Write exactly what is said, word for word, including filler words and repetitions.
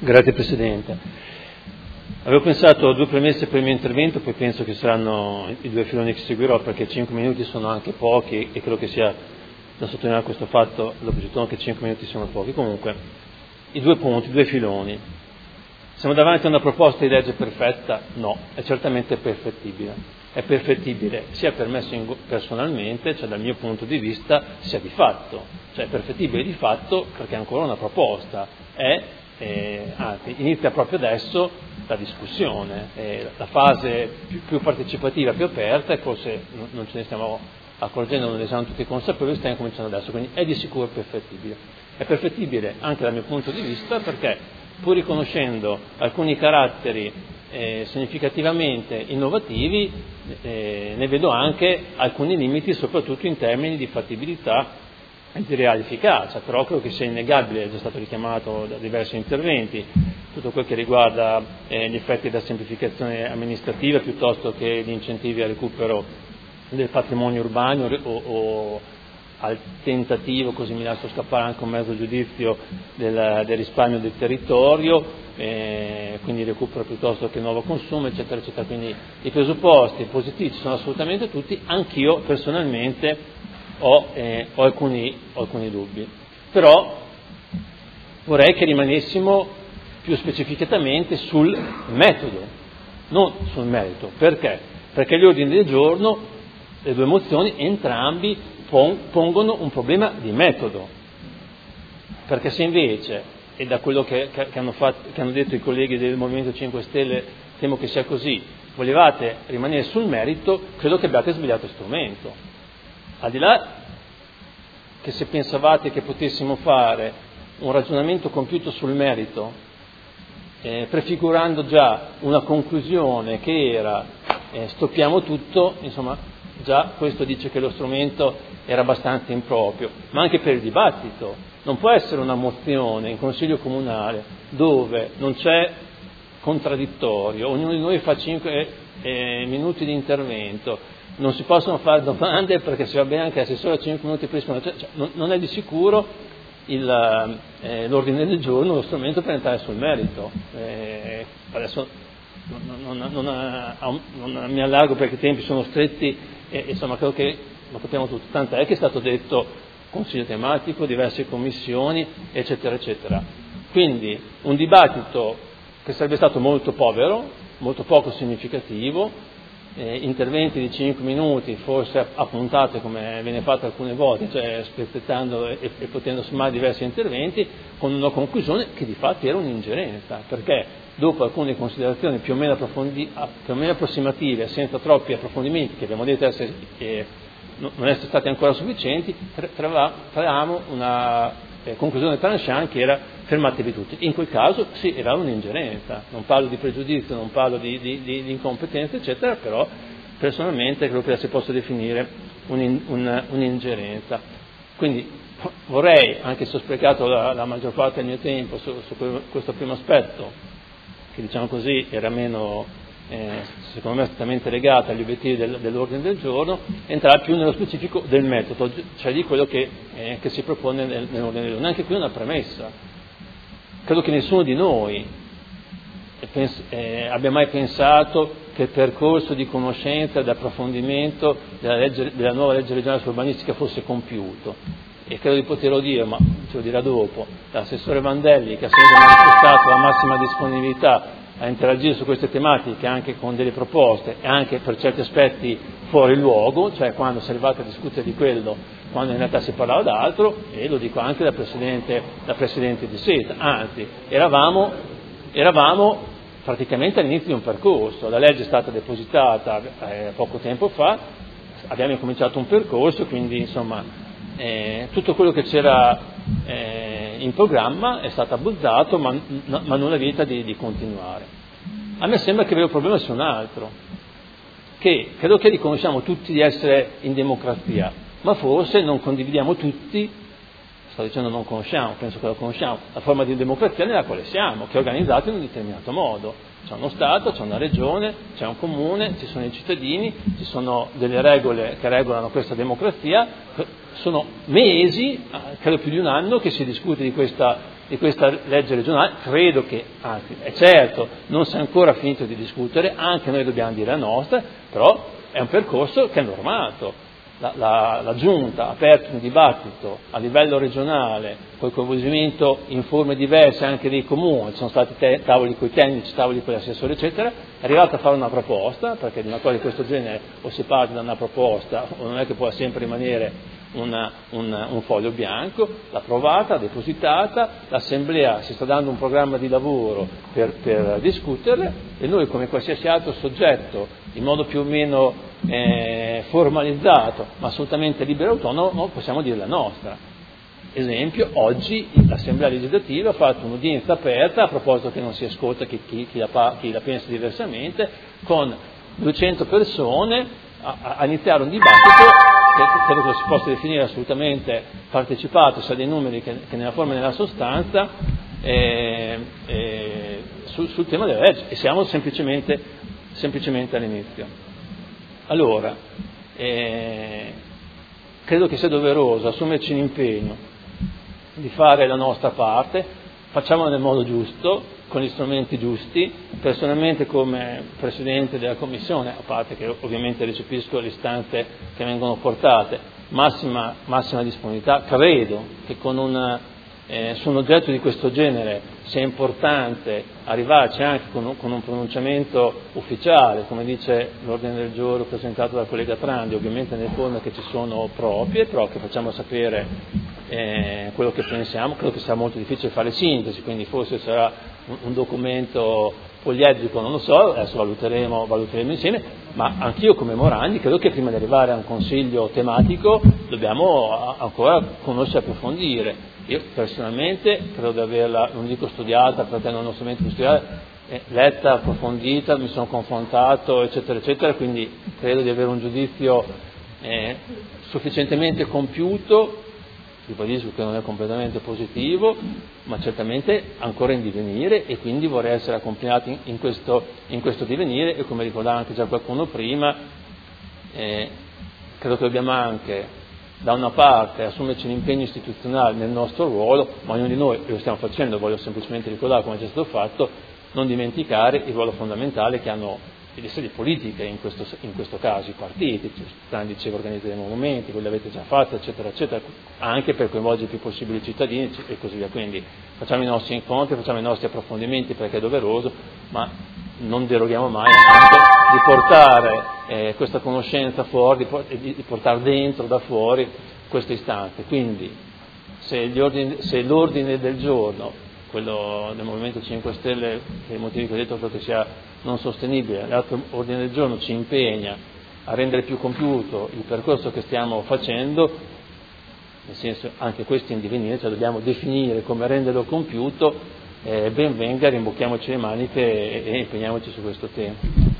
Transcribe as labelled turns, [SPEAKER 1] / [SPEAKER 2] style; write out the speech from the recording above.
[SPEAKER 1] Grazie Presidente. Avevo pensato a due premesse per il mio intervento, poi penso che saranno i due filoni che seguirò, perché cinque minuti sono anche pochi e credo che sia da sottolineare questo fatto, l'opposizione, che cinque minuti sono pochi. Comunque, i due punti, i due filoni. Siamo davanti a una proposta di legge perfetta? No, è certamente perfettibile. È perfettibile sia per me personalmente, cioè dal mio punto di vista, sia di fatto. Cioè è perfettibile di fatto perché è ancora una proposta. È, eh, anzi, inizia proprio adesso la discussione, eh, la fase più, più partecipativa, più aperta, e forse non, non ce ne stiamo accorgendo, non ne siamo tutti consapevoli, stiamo cominciando adesso, quindi è di sicuro perfettibile. È perfettibile anche dal mio punto di vista perché, pur riconoscendo alcuni caratteri eh, significativamente innovativi, eh, ne vedo anche alcuni limiti, soprattutto in termini di fattibilità e di reale efficacia, però credo che sia innegabile, è già stato richiamato da diversi interventi, tutto quel che riguarda eh, gli effetti della semplificazione amministrativa piuttosto che gli incentivi al recupero del patrimonio urbano o, o al tentativo, così mi lascio scappare anche un mezzo giudizio, del, del risparmio del territorio, eh, quindi recupero piuttosto che nuovo consumo, eccetera, eccetera. Quindi i presupposti positivi ci sono assolutamente tutti, anch'io personalmente ho, eh, ho, alcuni, ho alcuni dubbi. Però vorrei che rimanessimo più specificatamente sul metodo, non sul merito. Perché? Perché gli ordini del giorno, le due mozioni, entrambi pongono un problema di metodo, perché se invece, e da quello che, che, che, hanno fatto, che hanno detto i colleghi del Movimento cinque Stelle, temo che sia così, volevate rimanere sul merito, credo che abbiate sbagliato strumento. Al di là che se pensavate che potessimo fare un ragionamento compiuto sul merito, eh, prefigurando già una conclusione che era eh, stoppiamo tutto, insomma, già questo dice che lo strumento era abbastanza improprio, ma anche per il dibattito. Non può essere una mozione in Consiglio Comunale dove non c'è contraddittorio, ognuno di noi fa cinque eh, minuti di intervento, non si possono fare domande perché se va bene anche l'assessore a cinque minuti per rispondere, cioè, cioè, non, non è di sicuro il, eh, l'ordine del giorno lo strumento per entrare sul merito. Eh, adesso non, non, non, non mi allargo perché i tempi sono stretti e insomma credo che lo capiamo tutti, tant'è che è stato detto consiglio tematico, diverse commissioni, eccetera, eccetera. Quindi un dibattito che sarebbe stato molto povero, molto poco significativo, eh, interventi di cinque minuti, forse a puntate come viene fatto alcune volte, cioè spezzettando e, e potendo sommare diversi interventi, con una conclusione che di fatto era un'ingerenza, perché dopo alcune considerazioni più o meno, approfondi, più o meno approssimative, senza troppi approfondimenti, che abbiamo detto essere, eh, non essere stati ancora sufficienti, trovavamo una eh, conclusione tranchant che era fermatevi tutti. In quel caso sì, era un'ingerenza, non parlo di pregiudizio, non parlo di, di, di, di incompetenza, eccetera, però personalmente credo che si possa definire un, un, un'ingerenza. Quindi vorrei, anche se ho sprecato la, la maggior parte del mio tempo su, su questo primo aspetto, che diciamo così era meno, eh, secondo me, strettamente legata agli obiettivi del, dell'ordine del giorno, entrare più nello specifico del metodo, cioè di quello che, eh, che si propone nel, nell'ordine del giorno. Anche qui una premessa. Credo che nessuno di noi pens- eh, abbia mai pensato che il percorso di conoscenza e di approfondimento della, legge, della nuova legge regionale sull'urbanistica fosse compiuto. E credo di poterlo dire, ma ce lo dirà dopo, l'assessore Vandelli, che ha sempre manifestato la massima disponibilità a interagire su queste tematiche anche con delle proposte e anche per certi aspetti fuori luogo, cioè quando si è arrivati a discutere di quello, quando in realtà si parlava d'altro, e lo dico anche da Presidente, da Presidente di SETA, anzi, eravamo, eravamo praticamente all'inizio di un percorso, la legge è stata depositata eh, poco tempo fa, abbiamo cominciato un percorso, quindi insomma Eh, tutto quello che c'era eh, in programma è stato abbozzato, ma, ma non la vita di, di continuare. A me sembra che il vero problema sia un altro, che credo che riconosciamo tutti di essere in democrazia, ma forse non condividiamo tutti, sto dicendo non conosciamo, penso che lo conosciamo, la forma di democrazia nella quale siamo, che è organizzata in un determinato modo. C'è uno Stato, c'è una regione, c'è un comune, ci sono i cittadini, ci sono delle regole che regolano questa democrazia. Sono mesi, credo più di un anno, che si discute di questa di questa legge regionale, credo che, anzi è certo, non si è ancora finito di discutere, anche noi dobbiamo dire la nostra, però è un percorso che è normato. La, la, la Giunta ha aperto un dibattito a livello regionale col coinvolgimento in forme diverse anche dei comuni, ci sono stati te, tavoli con i tecnici, tavoli con gli assessori eccetera, è arrivata a fare una proposta, perché di una cosa di questo genere o si parte da una proposta o non è che può sempre rimanere una, una, un foglio bianco, l'ha approvata, depositata, l'Assemblea si sta dando un programma di lavoro per, per discuterle e noi come qualsiasi altro soggetto in modo più o meno eh, formalizzato ma assolutamente libero e autonomo possiamo dire la nostra. Esempio, oggi l'Assemblea legislativa ha fatto un'udienza aperta, a proposito che non si ascolta chi, chi, chi, la, chi la pensa diversamente, con duecento persone a, a iniziare un dibattito che credo che si possa definire assolutamente partecipato, sia dei numeri che, che nella forma e nella sostanza, eh, eh, sul, sul tema della legge, e siamo semplicemente, semplicemente all'inizio. Allora, eh, credo che sia doveroso assumerci l'impegno di fare la nostra parte, facciamolo nel modo giusto, con gli strumenti giusti. Personalmente come Presidente della Commissione, a parte che ovviamente recepisco le istanze che vengono portate, massima, massima disponibilità, credo che con una, eh, su un oggetto di questo genere sia importante arrivarci anche con un, con un pronunciamento ufficiale, come dice l'ordine del giorno presentato dal collega Trandi, ovviamente nelle forme che ci sono proprie, però che facciamo sapere eh, quello che pensiamo. Credo che sia molto difficile fare sintesi, quindi forse sarà un, un documento poliedrico, non lo so, adesso valuteremo, valuteremo insieme, ma anch'io come Morandi credo che prima di arrivare a un consiglio tematico dobbiamo ancora conoscere e approfondire. Io personalmente credo di averla, non dico studiata, perché non ho strumenti di studiare, eh, letta, approfondita, mi sono confrontato, eccetera, eccetera, quindi credo di avere un giudizio eh, sufficientemente compiuto, ribadisco che non è completamente positivo, ma certamente ancora in divenire, e quindi vorrei essere accompagnato in, in, questo, in questo divenire, e come ricordava anche già qualcuno prima, eh, credo che dobbiamo anche da una parte assumerci l'impegno istituzionale nel nostro ruolo, ma ognuno di noi, e lo stiamo facendo, voglio semplicemente ricordare come è già stato fatto, non dimenticare il ruolo fondamentale che hanno le sedi politiche, in questo, in questo caso i partiti, Trandi diceva organizzare dei movimenti, voi li avete già fatti, eccetera, eccetera, anche per coinvolgere il più possibile i cittadini e così via. Quindi facciamo i nostri incontri, facciamo i nostri approfondimenti perché è doveroso, ma non deroghiamo mai anche di portare eh, questa conoscenza fuori, di, di portare dentro, da fuori, queste istanze. Quindi se, gli ordini, se l'ordine del giorno, quello del Movimento cinque Stelle, per i motivi che ho detto, credo che sia non sostenibile, l'altro ordine del giorno ci impegna a rendere più compiuto il percorso che stiamo facendo, nel senso anche questo in divenire, cioè dobbiamo definire come renderlo compiuto, eh, ben venga, rimbocchiamoci le maniche e, e impegniamoci su questo tema.